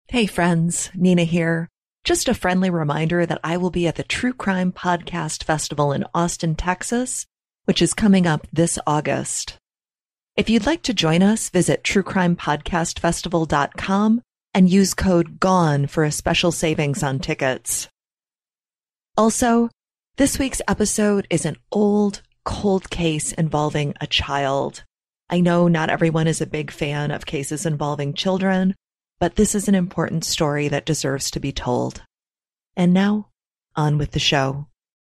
Hey friends, Nina here. Just a friendly reminder that I will be at the True Crime Podcast Festival in Austin, Texas, which is coming up this August. If you'd like to join us, visit truecrimepodcastfestival.com and use code GONE for a special savings on tickets. Also, this week's episode is an old, cold case involving a child. I know not everyone is a big fan of cases involving children, but this is an important story that deserves to be told. And now, on with the show.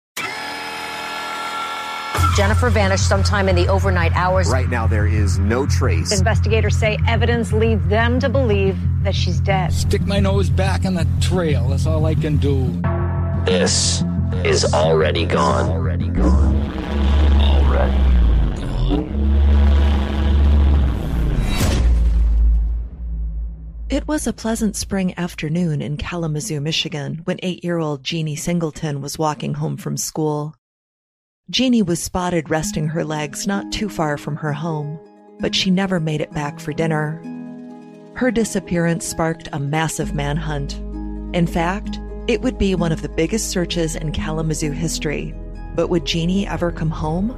Jennifer vanished sometime in the overnight hours. Right now, there is no trace. Investigators say evidence leads them to believe that she's dead. Stick my nose back in the trail. That's all I can do. This is Already Gone. Already Gone. Already Gone. It was a pleasant spring afternoon in Kalamazoo, Michigan, when 8-year-old Jeannie Singleton was walking home from school. Jeannie was spotted resting her legs not too far from her home, but she never made it back for dinner. Her disappearance sparked a massive manhunt. In fact, it would be one of the biggest searches in Kalamazoo history. But would Jeannie ever come home?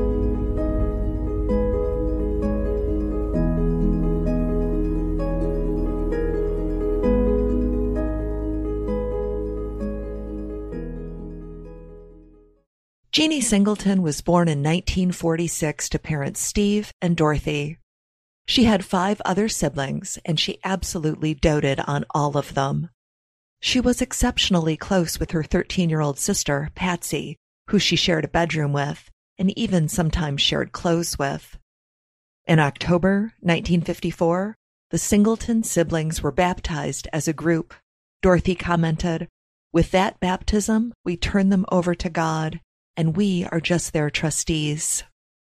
Jeannie Singleton was born in 1946 to parents Steve and Dorothy. She had 5 other siblings, and she absolutely doted on all of them. She was exceptionally close with her 13-year-old sister, Patsy, who she shared a bedroom with, and even sometimes shared clothes with. In October 1954, the Singleton siblings were baptized as a group. Dorothy commented, "With that baptism, we turn them over to God, and we are just their trustees."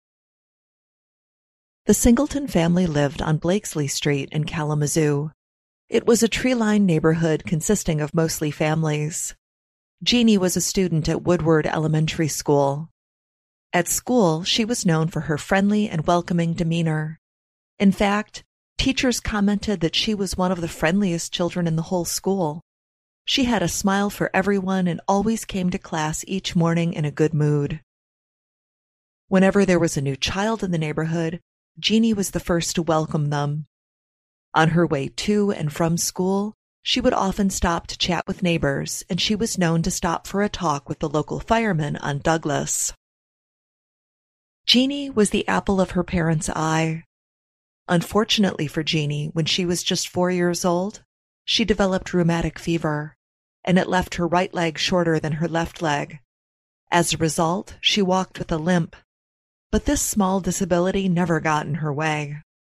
The Singleton family lived on Blakesley Street in Kalamazoo. It was a tree-lined neighborhood consisting of mostly families. Jeannie was a student at Woodward Elementary School. At school, she was known for her friendly and welcoming demeanor. In fact, teachers commented that she was one of the friendliest children in the whole school. She had a smile for everyone and always came to class each morning in a good mood. Whenever there was a new child in the neighborhood, Jeannie was the first to welcome them. On her way to and from school, she would often stop to chat with neighbors, and she was known to stop for a talk with the local firemen on Douglas. Jeannie was the apple of her parents' eye. Unfortunately for Jeannie, when she was just 4 years old, she developed rheumatic fever, and it left her right leg shorter than her left leg. As a result, she walked with a limp, but this small disability never got in her way.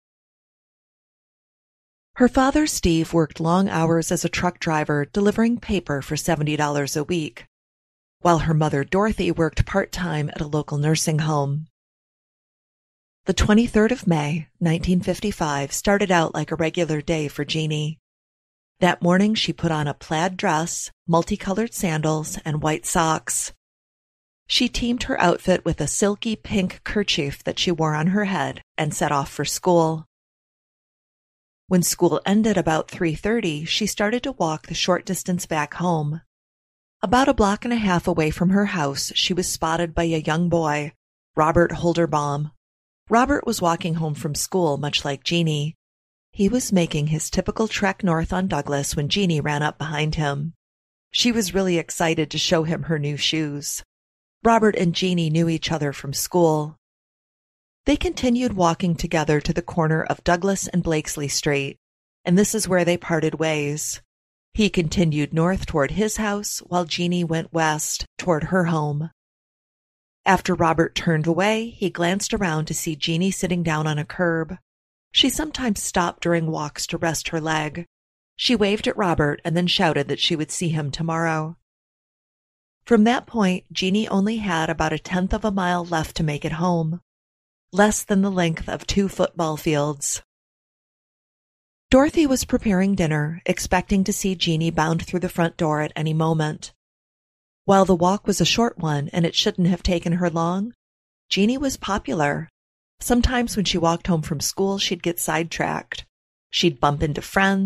Her father, Steve, worked long hours as a truck driver delivering paper for $70 a week, while her mother, Dorothy, worked part-time at a local nursing home. The 23rd of May, 1955, started out like a regular day for Jeannie. That morning, she put on a plaid dress, multicolored sandals, and white socks. She teamed her outfit with a silky pink kerchief that she wore on her head and set off for school. When school ended about 3:30, she started to walk the short distance back home. About a block and a half away from her house, she was spotted by a young boy, Robert Holderbaum. Robert was walking home from school, much like Jeannie. He was making his typical trek north on Douglas when Jeannie ran up behind him. She was really excited to show him her new shoes. Robert and Jeannie knew each other from school. They continued walking together to the corner of Douglas and Blakesley Street, and this is where they parted ways. He continued north toward his house, while Jeannie went west toward her home. After Robert turned away, he glanced around to see Jeannie sitting down on a curb. She sometimes stopped during walks to rest her leg. She waved at Robert and then shouted that she would see him tomorrow. From that point, Jeannie only had about 1/10 of a mile left to make it home, less than the length of 2 football fields. Dorothy was preparing dinner, expecting to see Jeannie bound through the front door at any moment. While the walk was a short one and it shouldn't have taken her long, Jeannie was popular. Sometimes when she walked home from school, she'd get sidetracked. She'd bump into friends,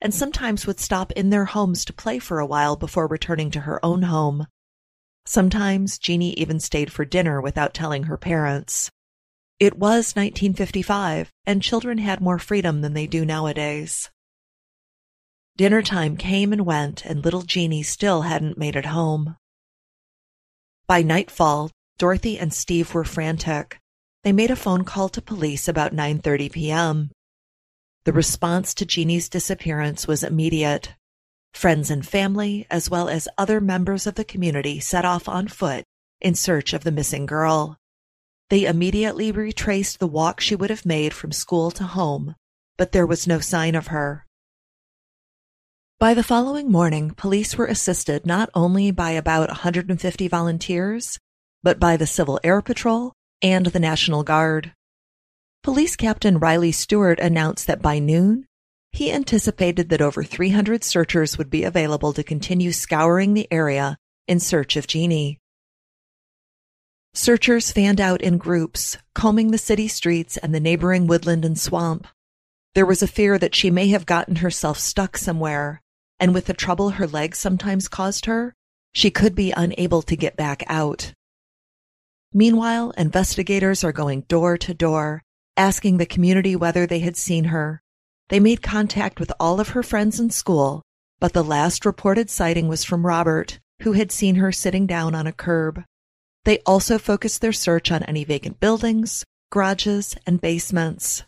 and sometimes would stop in their homes to play for a while before returning to her own home. Sometimes Jeannie even stayed for dinner without telling her parents. It was 1955, and children had more freedom than they do nowadays. Dinner time came and went, and little Jeannie still hadn't made it home. By nightfall, Dorothy and Steve were frantic. They made a phone call to police about 9:30 p.m. The response to Jeannie's disappearance was immediate. Friends and family, as well as other members of the community, set off on foot in search of the missing girl. They immediately retraced the walk she would have made from school to home, but there was no sign of her. By the following morning, police were assisted not only by about 150 volunteers, but by the Civil Air Patrol and the National Guard. Police Captain Riley Stewart announced that by noon, he anticipated that over 300 searchers would be available to continue scouring the area in search of Jeannie. Searchers fanned out in groups, combing the city streets and the neighboring woodland and swamp. There was a fear that she may have gotten herself stuck somewhere, and with the trouble her legs sometimes caused her, she could be unable to get back out. Meanwhile, investigators are going door to door, asking the community whether they had seen her. They made contact with all of her friends in school, but the last reported sighting was from Robert, who had seen her sitting down on a curb. They also focused their search on any vacant buildings, garages, and basements.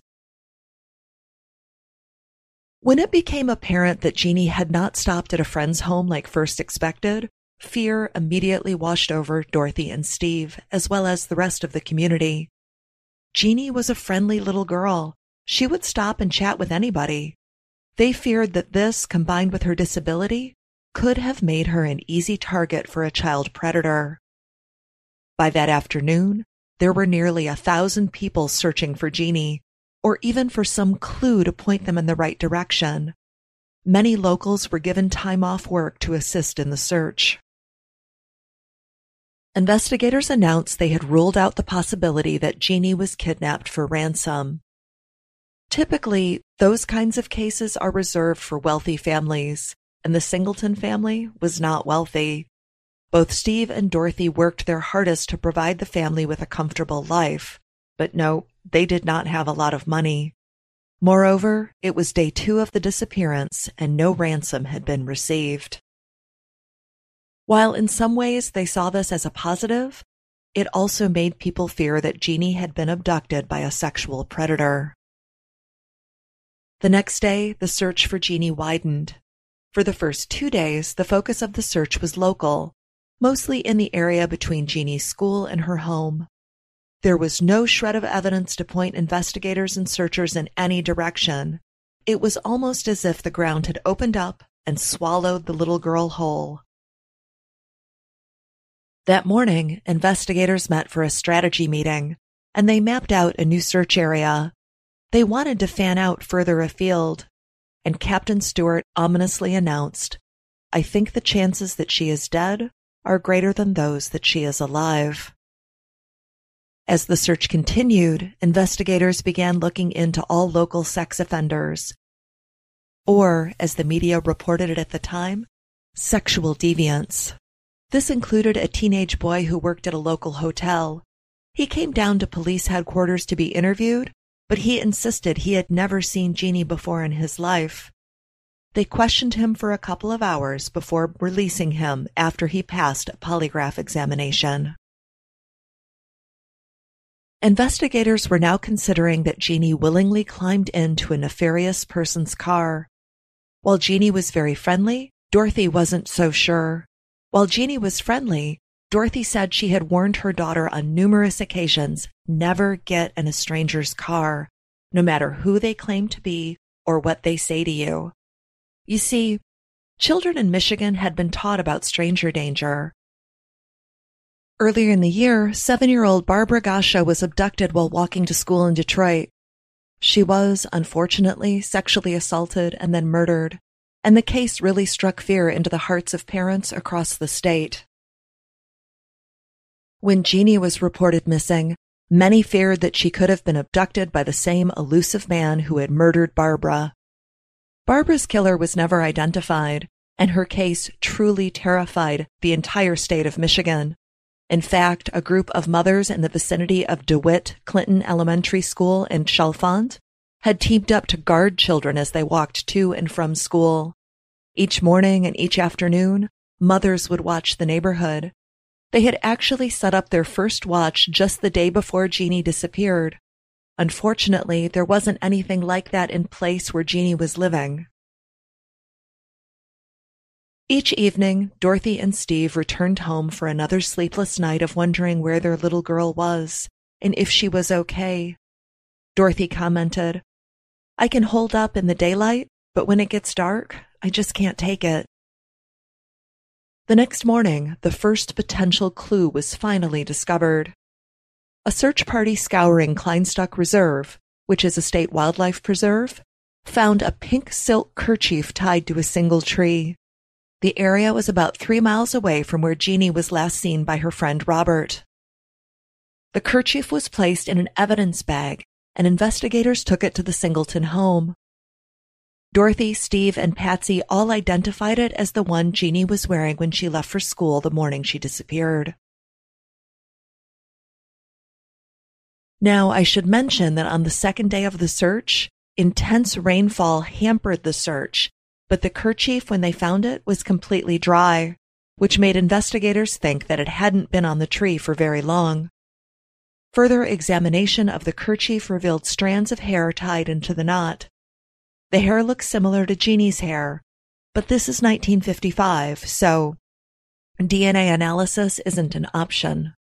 When it became apparent that Jeannie had not stopped at a friend's home like first expected, fear immediately washed over Dorothy and Steve, as well as the rest of the community. Jeannie was a friendly little girl. She would stop and chat with anybody. They feared that this, combined with her disability, could have made her an easy target for a child predator. By that afternoon, there were nearly 1,000 people searching for Jeannie, or even for some clue to point them in the right direction. Many locals were given time off work to assist in the search. Investigators announced they had ruled out the possibility that Jeannie was kidnapped for ransom. Typically, those kinds of cases are reserved for wealthy families, and the Singleton family was not wealthy. Both Steve and Dorothy worked their hardest to provide the family with a comfortable life, but no, they did not have a lot of money. Moreover, it was day 2 of the disappearance, and no ransom had been received. While in some ways they saw this as a positive, it also made people fear that Jeannie had been abducted by a sexual predator. The next day, the search for Jeannie widened. For the first 2 days, the focus of the search was local, mostly in the area between Jeannie's school and her home. There was no shred of evidence to point investigators and searchers in any direction. It was almost as if the ground had opened up and swallowed the little girl whole. That morning, investigators met for a strategy meeting, and they mapped out a new search area. They wanted to fan out further afield, and Captain Stewart ominously announced, "I think the chances that she is dead are greater than those that she is alive." As the search continued, investigators began looking into all local sex offenders, or, as the media reported it at the time, sexual deviants. This included a teenage boy who worked at a local hotel. He came down to police headquarters to be interviewed, but he insisted he had never seen Jeannie before in his life. They questioned him for a couple of hours before releasing him after he passed a polygraph examination. Investigators were now considering that Jeannie willingly climbed into a nefarious person's car. While Jeannie was very friendly, Dorothy wasn't so sure. While Jeannie was friendly, Dorothy said she had warned her daughter on numerous occasions, never get in a stranger's car, no matter who they claim to be or what they say to you. You see, children in Michigan had been taught about stranger danger. Earlier in the year, 7-year-old Barbara Gasha was abducted while walking to school in Detroit. She was, unfortunately, sexually assaulted and then murdered, and the case really struck fear into the hearts of parents across the state. When Jeannie was reported missing, many feared that she could have been abducted by the same elusive man who had murdered Barbara. Barbara's killer was never identified, and her case truly terrified the entire state of Michigan. In fact, a group of mothers in the vicinity of DeWitt Clinton Elementary School in Chalfont had teamed up to guard children as they walked to and from school. Each morning and each afternoon, mothers would watch the neighborhood. They had actually set up their first watch just the day before Jeannie disappeared. Unfortunately, there wasn't anything like that in place where Jeannie was living. Each evening, Dorothy and Steve returned home for another sleepless night of wondering where their little girl was and if she was okay. Dorothy commented, "I can hold up in the daylight, but when it gets dark, I just can't take it." The next morning, the first potential clue was finally discovered. A search party scouring Kleinstock Reserve, which is a state wildlife preserve, found a pink silk kerchief tied to a single tree. The area was about 3 miles away from where Jeannie was last seen by her friend Robert. The kerchief was placed in an evidence bag, and investigators took it to the Singleton home. Dorothy, Steve, and Patsy all identified it as the one Jeannie was wearing when she left for school the morning she disappeared. Now, I should mention that on the second day of the search, intense rainfall hampered the search, but the kerchief, when they found it, was completely dry, which made investigators think that it hadn't been on the tree for very long. Further examination of the kerchief revealed strands of hair tied into the knot. The hair looks similar to Jeannie's hair, but this is 1955, so DNA analysis isn't an option.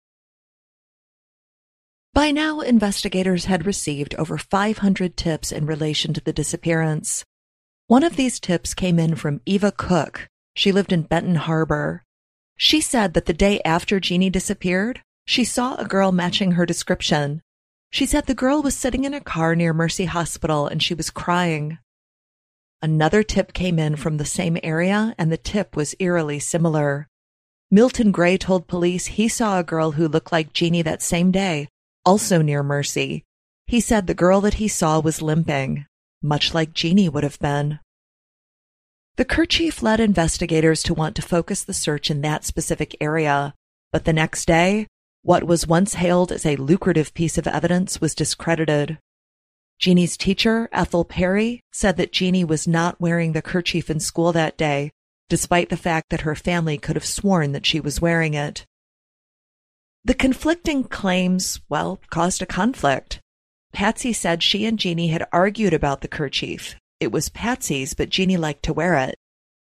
By now, investigators had received over 500 tips in relation to the disappearance. One of these tips came in from Eva Cook. She lived in Benton Harbor. She said that the day after Jeannie disappeared, she saw a girl matching her description. She said the girl was sitting in a car near Mercy Hospital and she was crying. Another tip came in from the same area, and the tip was eerily similar. Milton Gray told police he saw a girl who looked like Jeannie that same day, also near Mercy. He said the girl that he saw was limping, much like Jeannie would have been. The kerchief led investigators to want to focus the search in that specific area, but the next day, what was once hailed as a lucrative piece of evidence was discredited. Jeannie's teacher, Ethel Perry, said that Jeannie was not wearing the kerchief in school that day, despite the fact that her family could have sworn that she was wearing it. The conflicting claims, caused a conflict. Patsy said she and Jeannie had argued about the kerchief. It was Patsy's, but Jeannie liked to wear it.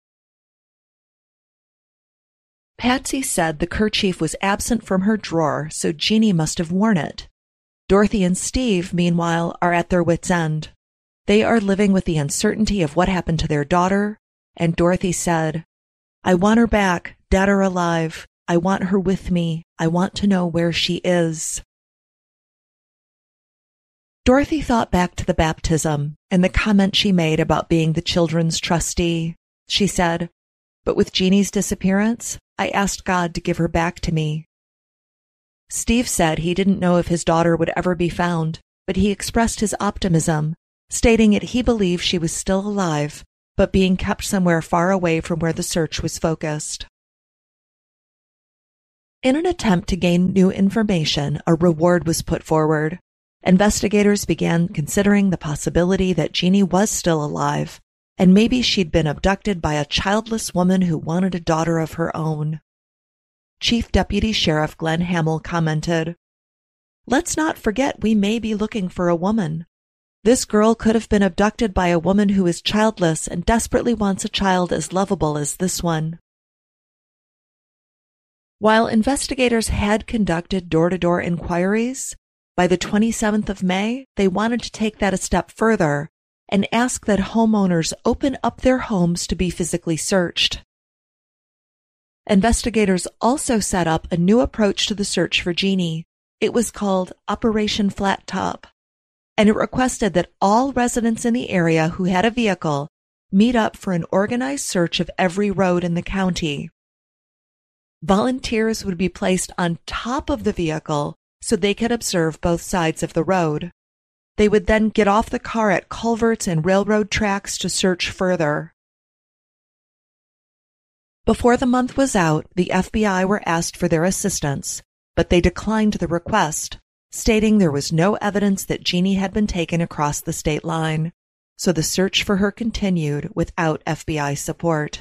Patsy said the kerchief was absent from her drawer, so Jeannie must have worn it. Dorothy and Steve, meanwhile, are at their wits' end. They are living with the uncertainty of what happened to their daughter, and Dorothy said, "I want her back, dead or alive. I want her with me. I want to know where she is." Dorothy thought back to the baptism and the comment she made about being the children's trustee. She said, "But with Jeannie's disappearance, I asked God to give her back to me." Steve said he didn't know if his daughter would ever be found, but he expressed his optimism, stating that he believed she was still alive, but being kept somewhere far away from where the search was focused. In an attempt to gain new information, a reward was put forward. Investigators began considering the possibility that Jeannie was still alive, and maybe she'd been abducted by a childless woman who wanted a daughter of her own. Chief Deputy Sheriff Glenn Hamill commented, "Let's not forget we may be looking for a woman. This girl could have been abducted by a woman who is childless and desperately wants a child as lovable as this one." While investigators had conducted door-to-door inquiries, by the 27th of May, they wanted to take that a step further and ask that homeowners open up their homes to be physically searched. Investigators also set up a new approach to the search for Jeannie. It was called Operation Flat Top, and it requested that all residents in the area who had a vehicle meet up for an organized search of every road in the county. Volunteers would be placed on top of the vehicle so they could observe both sides of the road. They would then get off the car at culverts and railroad tracks to search further. Before the month was out, the FBI were asked for their assistance, but they declined the request, stating there was no evidence that Jeannie had been taken across the state line, so the search for her continued without FBI support.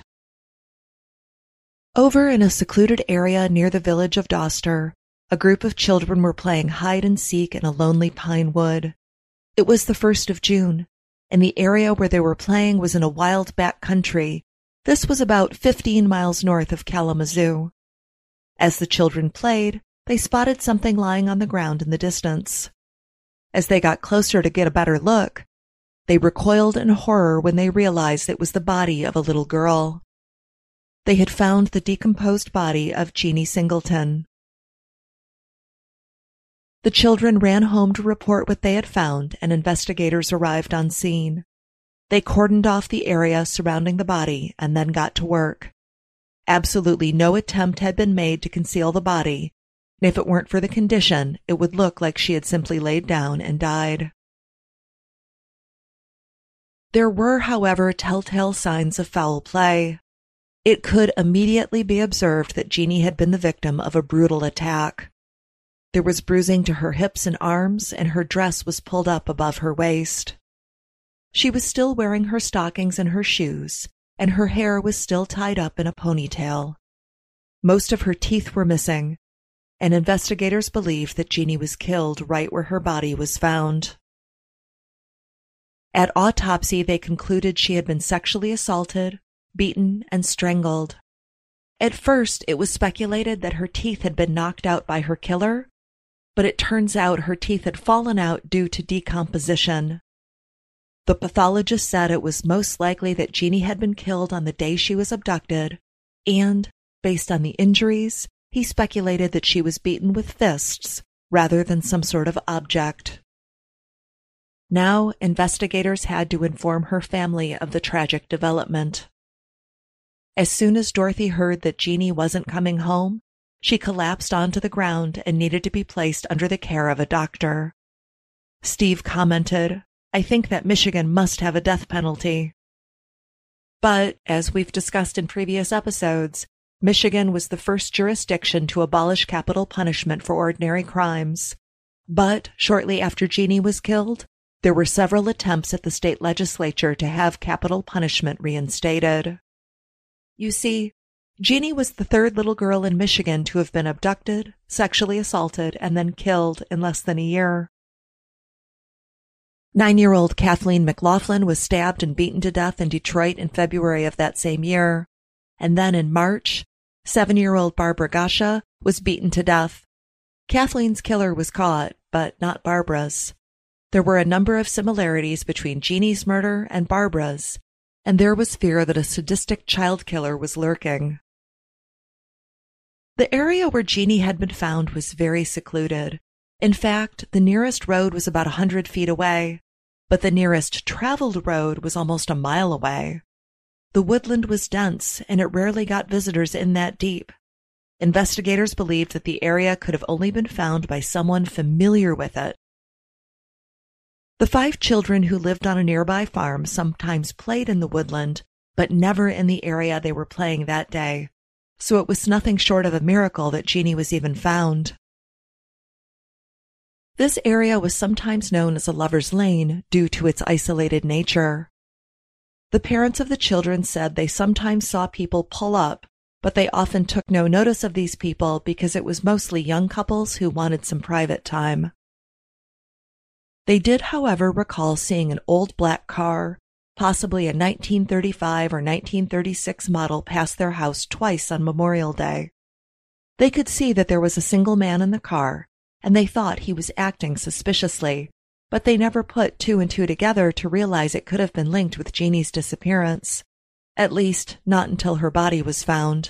Over in a secluded area near the village of Doster, a group of children were playing hide-and-seek in a lonely pine wood. It was the 1st of June, and the area where they were playing was in a wild back country. This was about 15 miles north of Kalamazoo. As the children played, they spotted something lying on the ground in the distance. As they got closer to get a better look, they recoiled in horror when they realized it was the body of a little girl. They had found the decomposed body of Jeannie Singleton. The children ran home to report what they had found, and investigators arrived on scene. They cordoned off the area surrounding the body and then got to work. Absolutely no attempt had been made to conceal the body, and if it weren't for the condition, it would look like she had simply laid down and died. There were, however, telltale signs of foul play. It could immediately be observed that Jeannie had been the victim of a brutal attack. There was bruising to her hips and arms, and her dress was pulled up above her waist. She was still wearing her stockings and her shoes, and her hair was still tied up in a ponytail. Most of her teeth were missing, and investigators believed that Jeannie was killed right where her body was found. At autopsy, they concluded she had been sexually assaulted, beaten, and strangled. At first, it was speculated that her teeth had been knocked out by her killer, but it turns out her teeth had fallen out due to decomposition. The pathologist said it was most likely that Jeannie had been killed on the day she was abducted, and, based on the injuries, he speculated that she was beaten with fists rather than some sort of object. Now, investigators had to inform her family of the tragic development. As soon as Dorothy heard that Jeannie wasn't coming home, she collapsed onto the ground and needed to be placed under the care of a doctor. Steve commented, "I think that Michigan must have a death penalty." But, as we've discussed in previous episodes, Michigan was the first jurisdiction to abolish capital punishment for ordinary crimes. But, shortly after Jeannie was killed, there were several attempts at the state legislature to have capital punishment reinstated. You see, Jeannie was the third little girl in Michigan to have been abducted, sexually assaulted, and then killed in less than a year. 9-year-old Kathleen McLaughlin was stabbed and beaten to death in Detroit in February of that same year. And then in March, 7-year-old Barbara Gasha was beaten to death. Kathleen's killer was caught, but not Barbara's. There were a number of similarities between Jeannie's murder and Barbara's, and there was fear that a sadistic child killer was lurking. The area where Jeannie had been found was very secluded. In fact, the nearest road was about 100 feet away, but the nearest traveled road was almost a mile away. The woodland was dense, and it rarely got visitors in that deep. Investigators believed that the area could have only been found by someone familiar with it. The 5 children who lived on a nearby farm sometimes played in the woodland, but never in the area they were playing that day, so it was nothing short of a miracle that Jeannie was even found. This area was sometimes known as a lover's lane due to its isolated nature. The parents of the children said they sometimes saw people pull up, but they often took no notice of these people because it was mostly young couples who wanted some private time. They did, however, recall seeing an old black car, possibly a 1935 or 1936 model, pass their house twice on Memorial Day. They could see that there was a single man in the car, and they thought he was acting suspiciously, but they never put 2 and 2 together to realize it could have been linked with Jeannie's disappearance, at least not until her body was found.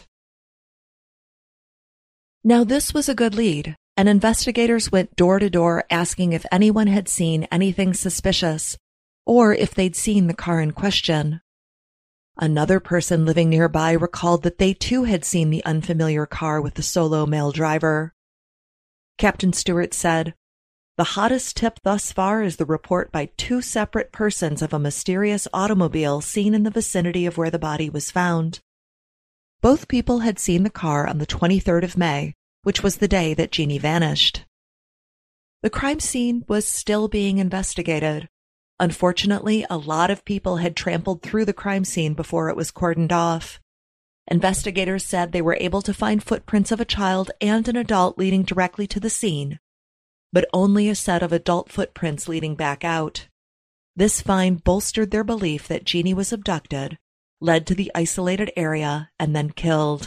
Now this was a good lead, and investigators went door to door asking if anyone had seen anything suspicious, or if they'd seen the car in question. Another person living nearby recalled that they too had seen the unfamiliar car with the solo male driver. Captain Stewart said, The hottest tip thus far is the report by two separate persons of a mysterious automobile seen in the vicinity of where the body was found. Both people had seen the car on the 23rd of May, which was the day that Jeannie vanished. The crime scene was still being investigated. Unfortunately, a lot of people had trampled through the crime scene before it was cordoned off. Investigators said they were able to find footprints of a child and an adult leading directly to the scene, but only a set of adult footprints leading back out. This find bolstered their belief that Jeannie was abducted, led to the isolated area, and then killed.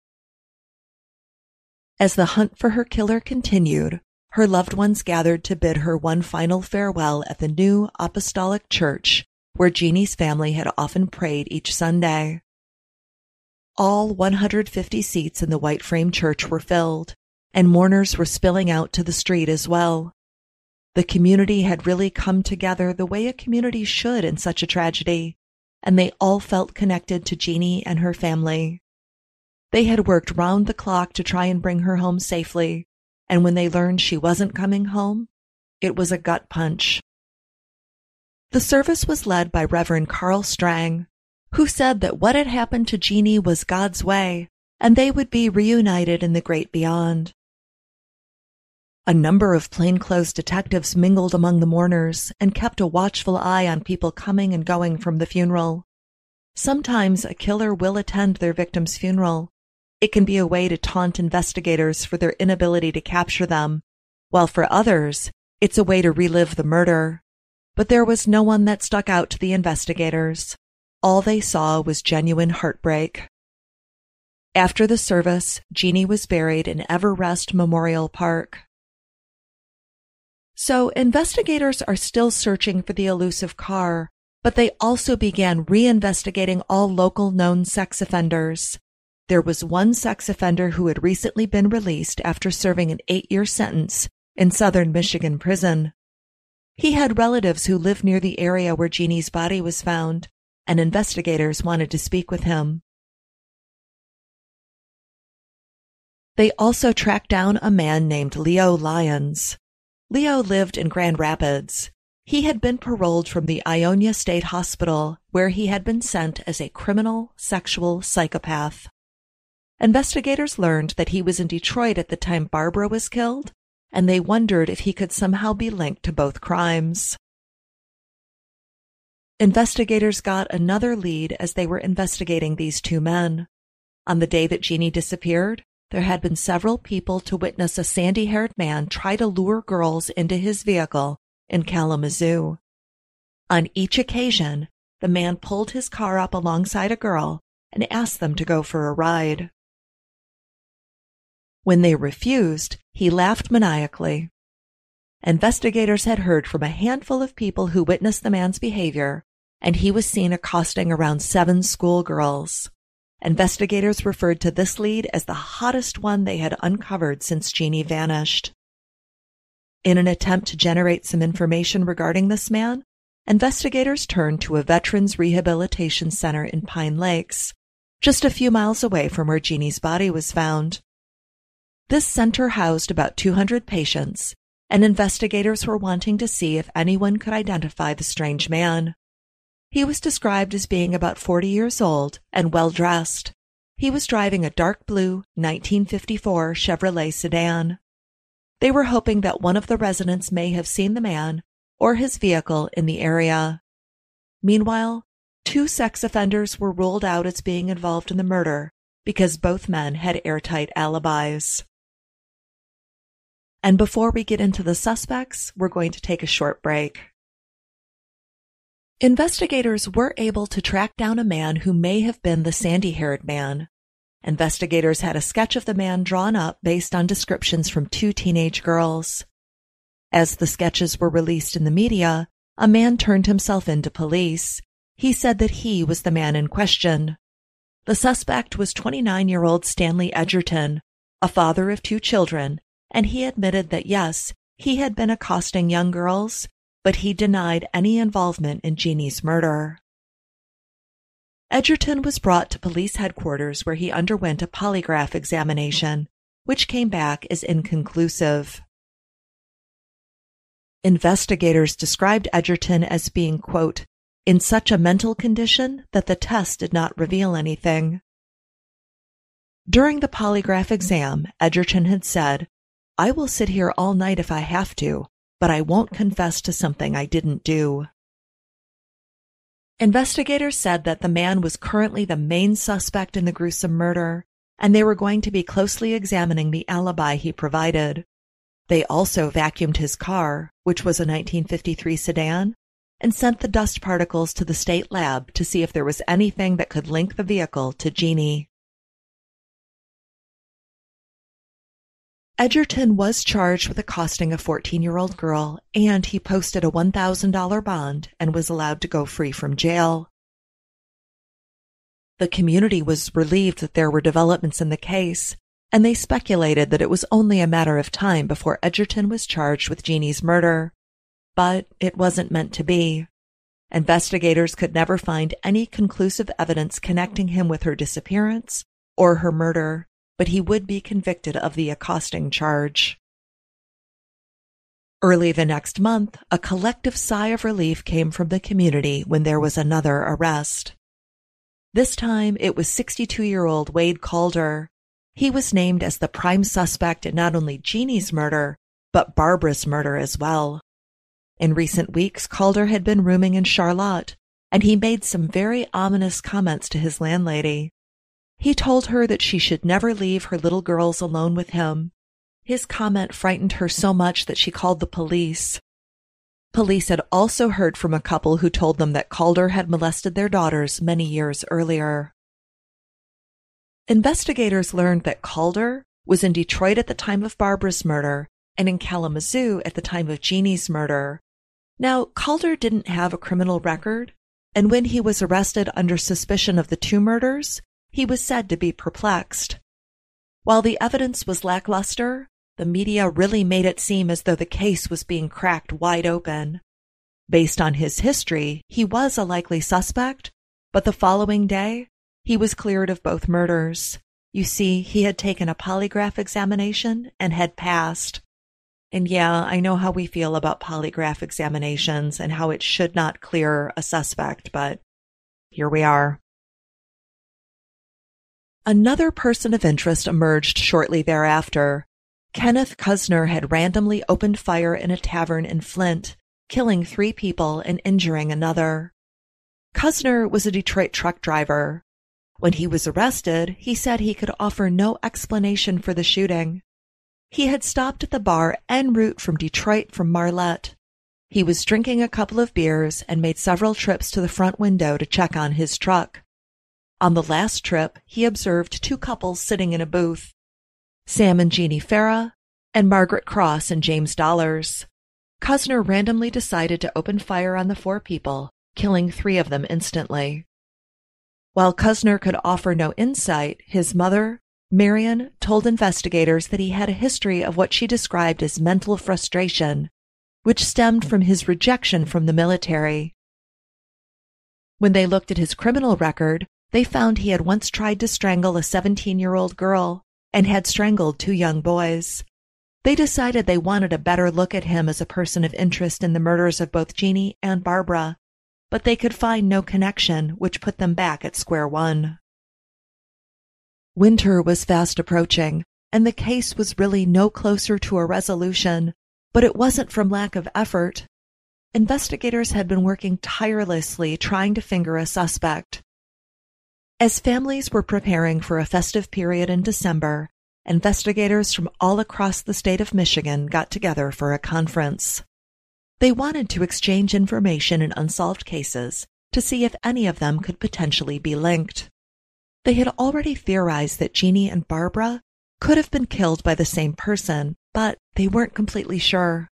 As the hunt for her killer continued, her loved ones gathered to bid her one final farewell at the new Apostolic Church, where Jeannie's family had often prayed each Sunday. All 150 seats in the white-frame church were filled, and mourners were spilling out to the street as well. The community had really come together the way a community should in such a tragedy, and they all felt connected to Jeannie and her family. They had worked round the clock to try and bring her home safely, and when they learned she wasn't coming home, it was a gut punch. The service was led by Reverend Carl Strang, who said that what had happened to Jeannie was God's way, and they would be reunited in the great beyond. A number of plainclothes detectives mingled among the mourners and kept a watchful eye on people coming and going from the funeral. Sometimes a killer will attend their victim's funeral. It can be a way to taunt investigators for their inability to capture them, while for others, it's a way to relive the murder. But there was no one that stuck out to the investigators. All they saw was genuine heartbreak. After the service, Jeannie was buried in Everest Memorial Park. So investigators are still searching for the elusive car, but they also began reinvestigating all local known sex offenders. There was one sex offender who had recently been released after serving an 8-year sentence in southern Michigan prison. He had relatives who lived near the area where Jeannie's body was found, and investigators wanted to speak with him. They also tracked down a man named Leo Lyons. Leo lived in Grand Rapids. He had been paroled from the Ionia State Hospital, where he had been sent as a criminal sexual psychopath. Investigators learned that he was in Detroit at the time Barbara was killed, and they wondered if he could somehow be linked to both crimes. Investigators got another lead as they were investigating these two men. On the day that Jeannie disappeared, there had been several people to witness a sandy-haired man try to lure girls into his vehicle in Kalamazoo. On each occasion, the man pulled his car up alongside a girl and asked them to go for a ride. When they refused, he laughed maniacally. Investigators had heard from a handful of people who witnessed the man's behavior, and he was seen accosting around 7 schoolgirls. Investigators referred to this lead as the hottest one they had uncovered since Jeannie vanished. In an attempt to generate some information regarding this man, investigators turned to a veterans rehabilitation center in Pine Lakes, just a few miles away from where Jeannie's body was found. This center housed about 200 patients, and investigators were wanting to see if anyone could identify the strange man. He was described as being about 40 years old and well-dressed. He was driving a dark blue 1954 Chevrolet sedan. They were hoping that one of the residents may have seen the man or his vehicle in the area. Meanwhile, 2 sex offenders were ruled out as being involved in the murder because both men had airtight alibis. And before we get into the suspects, we're going to take a short break. Investigators were able to track down a man who may have been the sandy-haired man. Investigators had a sketch of the man drawn up based on descriptions from 2 teenage girls. As the sketches were released in the media, a man turned himself in to police. He said that he was the man in question. The suspect was 29-year-old Stanley Edgerton, a father of 2 children, and he admitted that yes, he had been accosting young girls, but he denied any involvement in Jeannie's murder. Edgerton was brought to police headquarters where he underwent a polygraph examination, which came back as inconclusive. Investigators described Edgerton as being, quote, in such a mental condition that the test did not reveal anything. During the polygraph exam, Edgerton had said, "I will sit here all night if I have to, but I won't confess to something I didn't do." Investigators said that the man was currently the main suspect in the gruesome murder, and they were going to be closely examining the alibi he provided. They also vacuumed his car, which was a 1953 sedan, and sent the dust particles to the state lab to see if there was anything that could link the vehicle to Jeannie. Edgerton was charged with accosting a 14-year-old girl, and he posted a $1,000 bond and was allowed to go free from jail. The community was relieved that there were developments in the case, and they speculated that it was only a matter of time before Edgerton was charged with Jeannie's murder. But it wasn't meant to be. Investigators could never find any conclusive evidence connecting him with her disappearance or her murder, but he would be convicted of the accosting charge. Early the next month, a collective sigh of relief came from the community when there was another arrest. This time, it was 62-year-old Wade Calder. He was named as the prime suspect in not only Jeannie's murder, but Barbara's murder as well. In recent weeks, Calder had been rooming in Charlotte, and he made some very ominous comments to his landlady. He told her that she should never leave her little girls alone with him. His comment frightened her so much that she called the police. Police had also heard from a couple who told them that Calder had molested their daughters many years earlier. Investigators learned that Calder was in Detroit at the time of Barbara's murder and in Kalamazoo at the time of Jeannie's murder. Now, Calder didn't have a criminal record, and when he was arrested under suspicion of the two murders, he was said to be perplexed. While the evidence was lackluster, the media really made it seem as though the case was being cracked wide open. Based on his history, he was a likely suspect, but the following day, he was cleared of both murders. You see, he had taken a polygraph examination and had passed. And yeah, I know how we feel about polygraph examinations and how it should not clear a suspect, but here we are. Another person of interest emerged shortly thereafter. Kenneth Kusner had randomly opened fire in a tavern in Flint, killing 3 people and injuring another. Kusner was a Detroit truck driver. When he was arrested, he said he could offer no explanation for the shooting. He had stopped at the bar en route from Detroit from Marlette. He was drinking a couple of beers and made several trips to the front window to check on his truck. On the last trip, he observed 2 couples sitting in a booth, Sam and Jeannie Farah, and Margaret Cross and James Dollars. Kusner randomly decided to open fire on the 4 people, killing 3 of them instantly. While Kusner could offer no insight, his mother, Marion, told investigators that he had a history of what she described as mental frustration, which stemmed from his rejection from the military. When they looked at his criminal record, they found he had once tried to strangle a 17-year-old girl and had strangled 2 young boys. They decided they wanted a better look at him as a person of interest in the murders of both Jeannie and Barbara, but they could find no connection, which put them back at square one. Winter was fast approaching, and the case was really no closer to a resolution, but it wasn't from lack of effort. Investigators had been working tirelessly trying to finger a suspect. As families were preparing for a festive period in December, investigators from all across the state of Michigan got together for a conference. They wanted to exchange information in unsolved cases to see if any of them could potentially be linked. They had already theorized that Jeannie and Barbara could have been killed by the same person, but they weren't completely sure.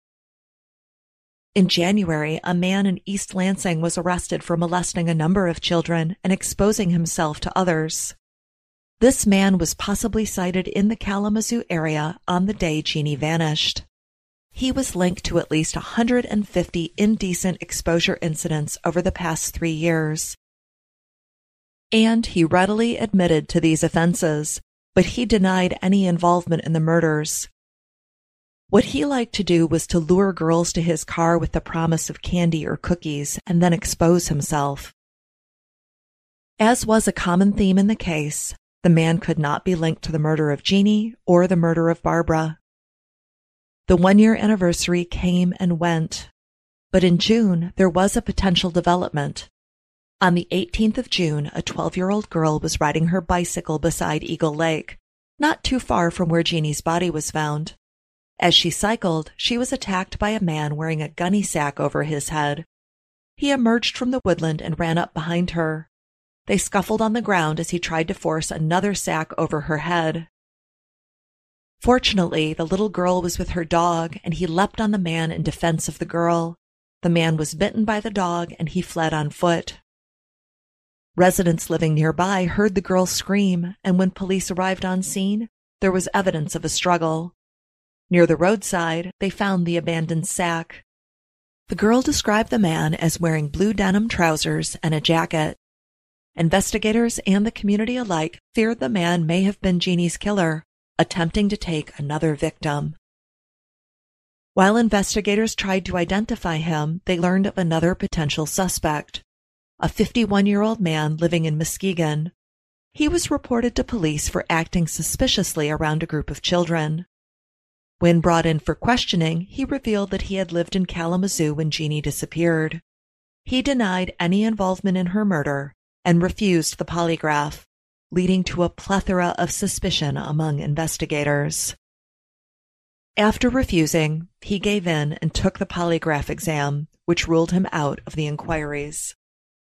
In January, a man in East Lansing was arrested for molesting a number of children and exposing himself to others. This man was possibly sighted in the Kalamazoo area on the day Jeannie vanished. He was linked to at least 150 indecent exposure incidents over the past 3 years. And he readily admitted to these offenses, but he denied any involvement in the murders. What he liked to do was to lure girls to his car with the promise of candy or cookies and then expose himself. As was a common theme in the case, the man could not be linked to the murder of Jeannie or the murder of Barbara. The one-year anniversary came and went, but in June there was a potential development. On the 18th of June, a 12-year-old girl was riding her bicycle beside Eagle Lake, not too far from where Jeannie's body was found. As she cycled, she was attacked by a man wearing a gunny sack over his head. He emerged from the woodland and ran up behind her. They scuffled on the ground as he tried to force another sack over her head. Fortunately, the little girl was with her dog, and he leapt on the man in defense of the girl. The man was bitten by the dog, and he fled on foot. Residents living nearby heard the girl scream, and when police arrived on scene, there was evidence of a struggle. Near the roadside, they found the abandoned sack. The girl described the man as wearing blue denim trousers and a jacket. Investigators and the community alike feared the man may have been Jeannie's killer, attempting to take another victim. While investigators tried to identify him, they learned of another potential suspect, a 51-year-old man living in Muskegon. He was reported to police for acting suspiciously around a group of children. When brought in for questioning, he revealed that he had lived in Kalamazoo when Jeannie disappeared. He denied any involvement in her murder and refused the polygraph, leading to a plethora of suspicion among investigators. After refusing, he gave in and took the polygraph exam, which ruled him out of the inquiries.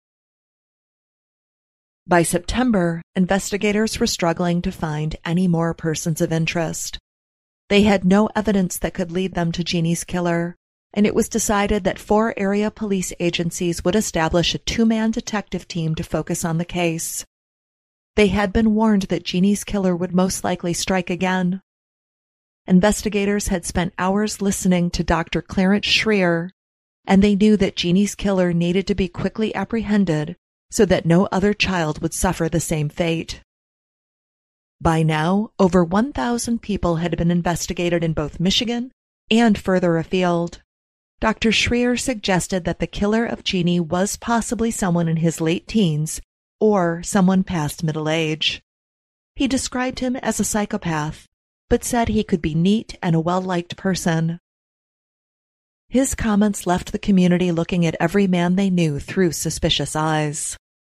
By September, investigators were struggling to find any more persons of interest. They had no evidence that could lead them to Jeannie's killer, and it was decided that 4 area police agencies would establish a 2-man detective team to focus on the case. They had been warned that Jeannie's killer would most likely strike again. Investigators had spent hours listening to Dr. Clarence Schreier, and they knew that Jeannie's killer needed to be quickly apprehended so that no other child would suffer the same fate. By now, over 1,000 people had been investigated in both Michigan and further afield. Dr. Schreier suggested that the killer of Jeannie was possibly someone in his late teens or someone past middle age. He described him as a psychopath, but said he could be neat and a well-liked person. His comments left the community looking at every man they knew through suspicious eyes.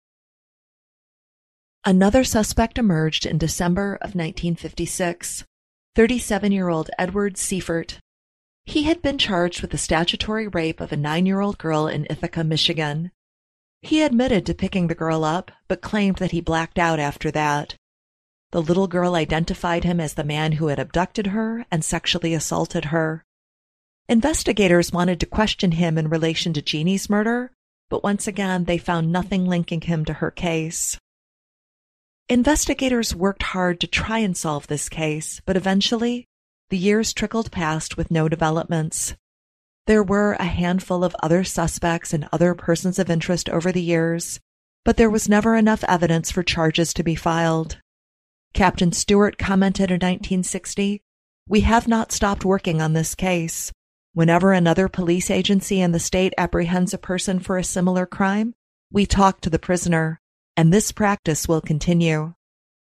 Another suspect emerged in December of 1956, 37-year-old Edward Seifert. He had been charged with the statutory rape of a 9-year-old girl in Ithaca, Michigan. He admitted to picking the girl up, but claimed that he blacked out after that. The little girl identified him as the man who had abducted her and sexually assaulted her. Investigators wanted to question him in relation to Jeannie's murder, but once again they found nothing linking him to her case. Investigators worked hard to try and solve this case, but eventually, the years trickled past with no developments. There were a handful of other suspects and other persons of interest over the years, but there was never enough evidence for charges to be filed. Captain Stewart commented in 1960, "We have not stopped working on this case. Whenever another police agency in the state apprehends a person for a similar crime, we talk to the prisoner, and this practice will continue."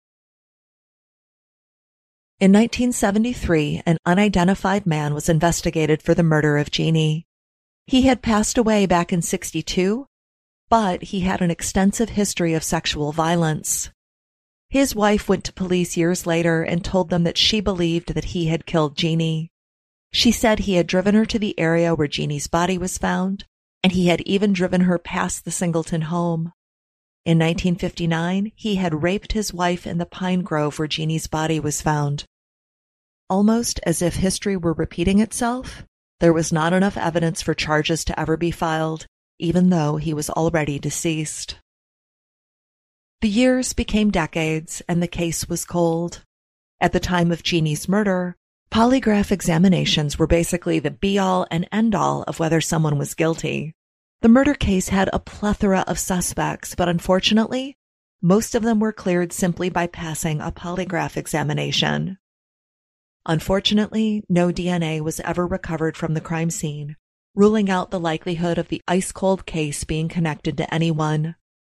In 1973, an unidentified man was investigated for the murder of Jeannie. He had passed away back in '62, but he had an extensive history of sexual violence. His wife went to police years later and told them that she believed that he had killed Jeannie. She said he had driven her to the area where Jeannie's body was found, and he had even driven her past the Singleton home. In 1959, he had raped his wife in the pine grove where Jeannie's body was found. Almost as if history were repeating itself, there was not enough evidence for charges to ever be filed, even though he was already deceased. The years became decades, and the case was cold. At the time of Jeannie's murder, polygraph examinations were basically the be-all and end-all of whether someone was guilty. The murder case had a plethora of suspects, but unfortunately, most of them were cleared simply by passing a polygraph examination. Unfortunately, no DNA was ever recovered from the crime scene, ruling out the likelihood of the ice-cold case being connected to anyone.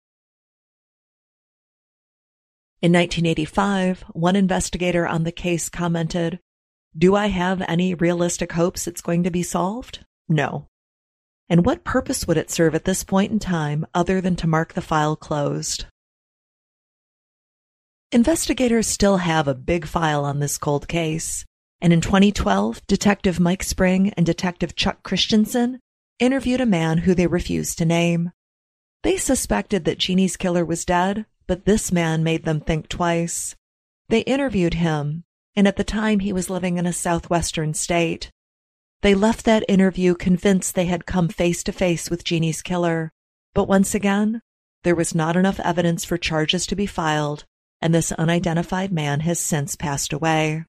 In 1985, one investigator on the case commented, "Do I have any realistic hopes it's going to be solved? No. And what purpose would it serve at this point in time other than to mark the file closed?" Investigators still have a big file on this cold case, and in 2012, Detective Mike Spring and Detective Chuck Christensen interviewed a man who they refused to name. They suspected that Jeannie's killer was dead, but this man made them think twice. They interviewed him, and at the time he was living in a southwestern state. They left that interview convinced they had come face to face with Jeannie's killer, but once again, there was not enough evidence for charges to be filed, and this unidentified man has since passed away.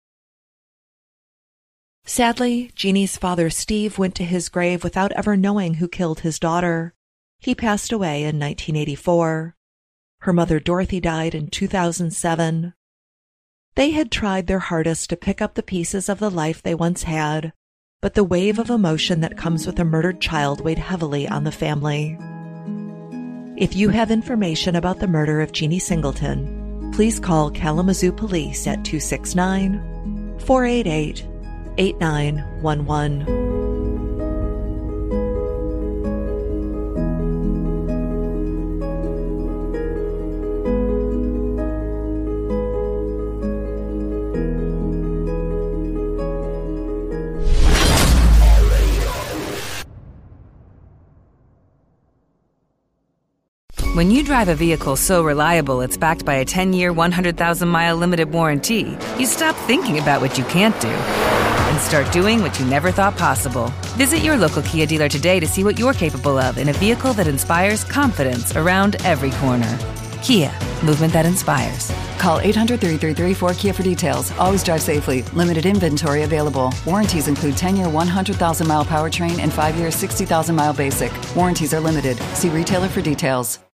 Sadly, Jeannie's father Steve went to his grave without ever knowing who killed his daughter. He passed away in 1984. Her mother Dorothy died in 2007. They had tried their hardest to pick up the pieces of the life they once had, but the wave of emotion that comes with a murdered child weighed heavily on the family. If you have information about the murder of Jeannie Singleton, please call Kalamazoo Police at 269-488-8911. When you drive a vehicle so reliable it's backed by a 10-year, 100,000-mile limited warranty, you stop thinking about what you can't do and start doing what you never thought possible. Visit your local Kia dealer today to see what you're capable of in a vehicle that inspires confidence around every corner. Kia, movement that inspires. Call 800-333-4KIA for details. Always drive safely. Limited inventory available. Warranties include 10-year, 100,000-mile powertrain and 5-year, 60,000-mile basic. Warranties are limited. See retailer for details.